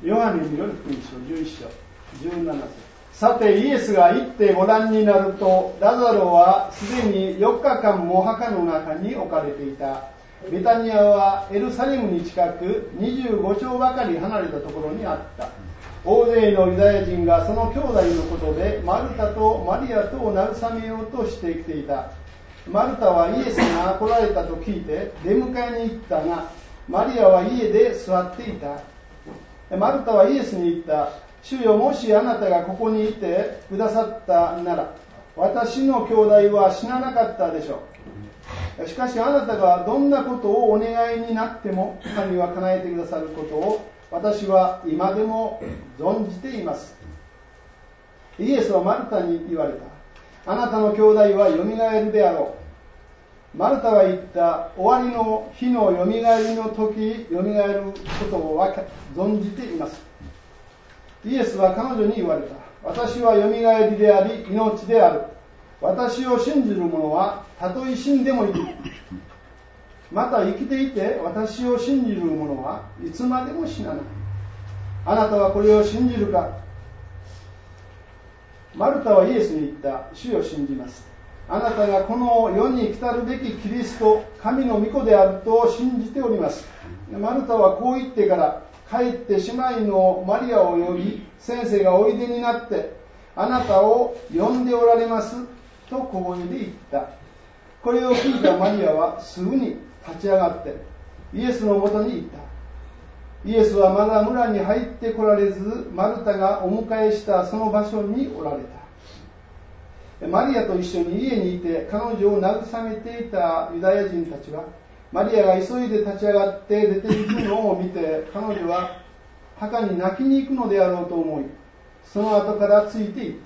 ヨハネによる福音書11章17節。さてイエスが行ってご覧になると、ラザロはすでに4日間も墓の中に置かれていた。ベタニアはエルサレムに近く25町ばかり離れたところにあった。大勢のユダヤ人がその兄弟のことでマルタとマリアとを慰めようとしてきていた。マルタはイエスが来られたと聞いて出迎えに行ったが、マリアは家で座っていた。マルタはイエスに言った。主よ、もしあなたがここにいてくださったなら、私の兄弟は死ななかったでしょう。しかしあなたがどんなことをお願いになっても神は叶えてくださることを私は今でも存じています。イエスはマルタに言われた。あなたの兄弟はよみがえるであろう。マルタは言った。終わりの日のよみがえりの時、よみがえることを存じています。イエスは彼女に言われた。私はよみがえりであり命である。私を信じる者はたとえ死んでもいる。また生きていて私を信じる者はいつまでも死なない。あなたはこれを信じるか。マルタはイエスに言った。主を信じます。あなたがこの世に来たるべきキリスト、神の御子であると信じております。マルタはこう言ってから帰って姉妹のマリアを呼び、先生がおいでになってあなたを呼んでおられますと小声で言った。これを聞いたマリアはすぐに立ち上がってイエスのもとに行った。イエスはまだ村に入ってこられず、マルタがお迎えしたその場所におられた。マリアと一緒に家にいて彼女を慰めていたユダヤ人たちは、マリアが急いで立ち上がって出て行くのを見て、彼女は墓に泣きに行くのであろうと思い、その後からついて行った。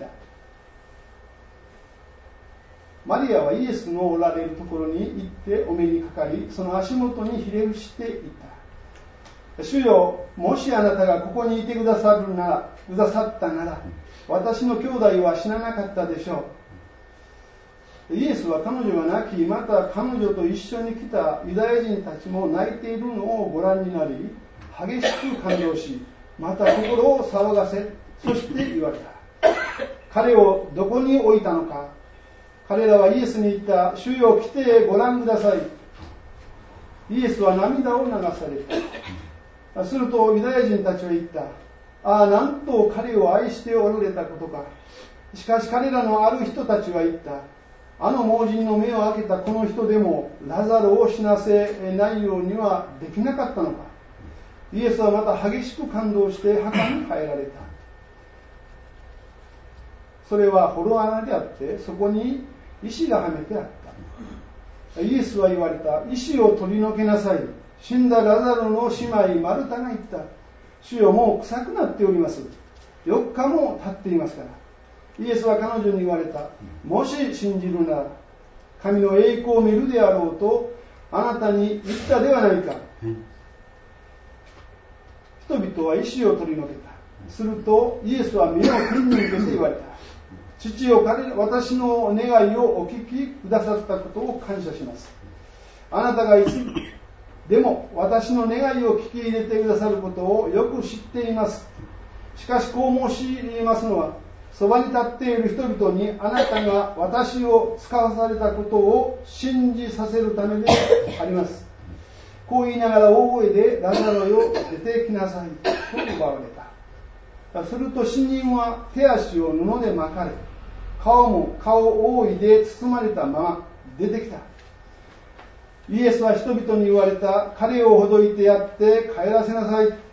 マリアはイエスのおられるところに行ってお目にかかり、その足元にひれ伏していった。主よ、もしあなたがここにいてくださったなら、私の兄弟は死ななかったでしょう。イエスは彼女が泣き、また彼女と一緒に来たユダヤ人たちも泣いているのをご覧になり、激しく感動し、また心を騒がせ、そして言われた。彼をどこに置いたのか。彼らはイエスに言った。主よ、来てご覧ください。イエスは涙を流された。するとユダヤ人たちは言った。ああ、なんと彼を愛しておられたことか。しかし彼らのある人たちは言った。あの盲人の目を開けたこの人でもラザロを死なせないようにはできなかったのか。イエスはまた激しく感動して墓に入られた。それは洞穴であって、そこに石がはめてあった。イエスは言われた。石を取り除けなさい。死んだラザロの姉妹マルタが言った。主よ、もう臭くなっております。4日も経っていますから。イエスは彼女に言われた。もし信じるなら神の栄光を見るであろうとあなたに言ったではないか。人々は石を取り除けた。するとイエスは目を天に向けて言われた。父よ、私の願いをお聞きくださったことを感謝します。あなたがいつでも私の願いを聞き入れてくださることをよく知っています。しかしこう申しますのは、そばに立っている人々にあなたが私を使わされたことを信じさせるためであります。こう言いながら大声でラザロよ、出てきなさいと奪われた。すると死人は手足を布で巻かれ、顔を覆いで包まれたまま出てきた。イエスは人々に言われた。彼をほどいてやって帰らせなさい。